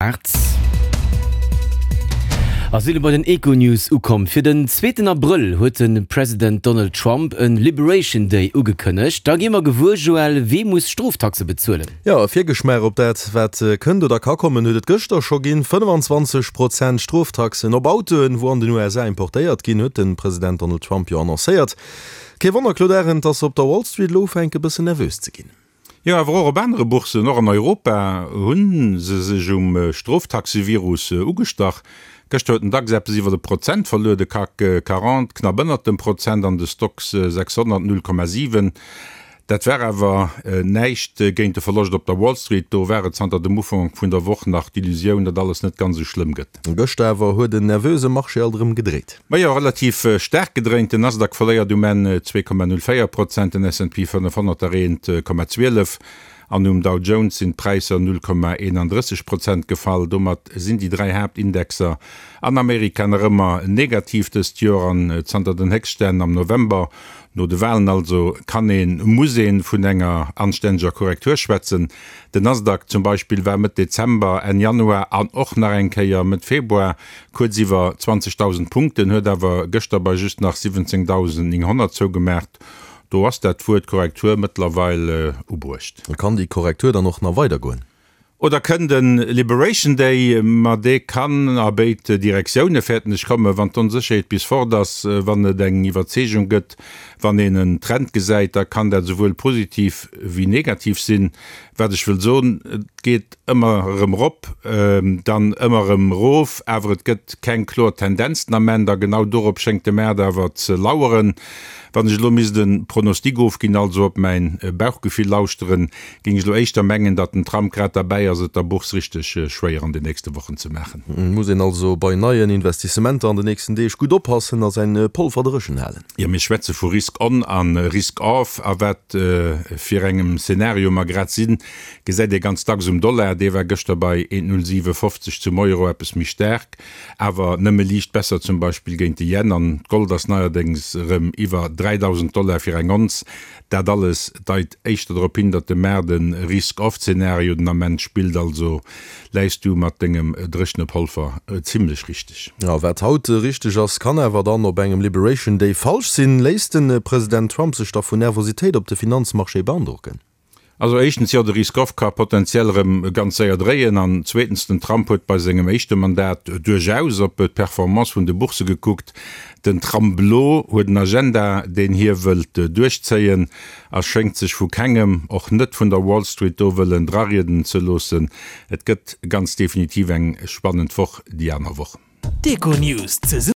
Arzt. Asile bei den Eco-News ukom. Für den 2. April huet den Präsident Donald Trump en Liberation Day ugekënnecht. Da gimmer gewur Joel, wie muss Straftaxe bezuelen? Ja, fir Geschmer op dat wat kënnt oder ka kommen huet Göster scho gin 25% Straftaxen op Autoen, wo an den USA importéiert gin huet den Präsident Donald Trump ja annoncéiert. Ke wannnerkloderen, dats op der Wall Street Louf enke bisssen nervös ze gin. Ja, awer op andere Buchse noch an Europa hunn se sech Straftaxevirus ugestach. Gestoten Dag iwwer de Prozent verlöde kak 40 knapp 100% an de Stocks 600 0,7. Dat wär awer neicht géint de verlocht op der Wall Street, do wäret an de Mufang vun der Woche nach d'Illusioun, dat alles net ganz so schlimm gëtt. Gëchtwer huet den nervöse Marschelrem gedreht. Mei ja relativ sterk gedrängt, den Nasdaq verléiert du men 2,04%, den S&P 500 0,12%. An Dow Jones sind Preise 0,31% gefallen. Dommer sind die drei Hauptindexer an Amerika immer negativ des Jahr an Zter den Heckstern am November. No de Wahlen also kann en Museen vun enger anständiger Korrektur schwätzen. Den Nasdaq zum Beispiel war mit Dezember en Januar an och nach enkeier mit Februar kurz iwwer 20.000 Punkten huet awer gëster bei just nach 17.100 zugemerkt. Du hast dat Korrektur mittlerweile ubrucht. Kann die Korrektur dann noch weiter gehen? Oder können den Liberation Day de kann arbeit Direktionen fertig kommen, wann unterschied bis vor dass wann den Überzechung gött, wann den Trend gesagt, da kann der sowohl positiv wie negativ sinn. Wer ich will so geht immer im Rob, dann immer im Rof, aber es gibt kein klar Tendenz am Ende, genau darauf schenkt der Meer, da wird zu lauern. Wenn ich mis den Pronostik aufgin also op mein Bauchgefühl lauschteren, ging ich echt der Mengen, dat den Tramgrad dabei se der Buchs richtig schwer an die nächste Wochen zu machen. Muss also bei neuen Investissementen an den nächsten Day gut oppassen als ein Pulverderschen hellen. Ja, mir Schweze vor Risk an Risk auf, aber für engem Szenario mal grad sinn gesagt der ganz Tag $, der war gestern bei 1,0750 zum Euro es mich stark, aber nimme liegt besser zum Beispiel gegen die Yen an Gold das neuerdings über $3.000 für ein ganz, dat alles deit echt darauf hin, dat de Märden Risk-off-Szenario den Amment spielt, also leist du mat degem drichtne Pulver ziemlich richtig. Ja, wer haut richtig ass kann er dann op engem Liberation Day falsch sinn, leist den Präsident Trump sech da vu Nervosität op de Finanzmarché beandrucken. Also echtens ja der Riskofka potenziellem ganz sehr drehen an zweitens den Trump hat bei segem echte Mandat durchaus op et Performance vun de Buchse geguckt. Den Tramblo huet den Agenda den hier wild durchzeien, schenkt sich vu kegem och net vun der Wall Street dowellen Drariden zu losen. Et gëtt ganz definitiv eng spannend woch die aner Woche. Deko News